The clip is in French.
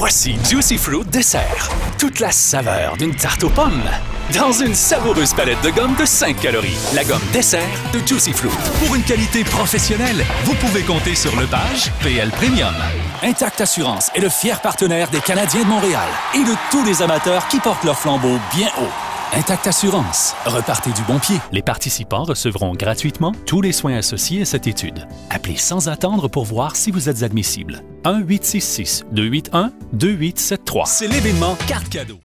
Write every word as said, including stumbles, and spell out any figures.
Voici Juicy Fruit Dessert. Toute la saveur d'une tarte aux pommes dans une savoureuse palette de gomme de cinq calories. La gomme dessert de Juicy Fruit. Pour une qualité professionnelle, vous pouvez compter sur le Page P L Premium. Intact Assurance est le fier partenaire des Canadiens de Montréal et de tous les amateurs qui portent leur flambeau bien haut. Intact Assurance. Repartez du bon pied. Les participants recevront gratuitement tous les soins associés à cette étude. Appelez sans attendre pour voir si vous êtes admissible. un huit six six deux huit un deux huit sept trois. C'est l'événement Carte Cadeau.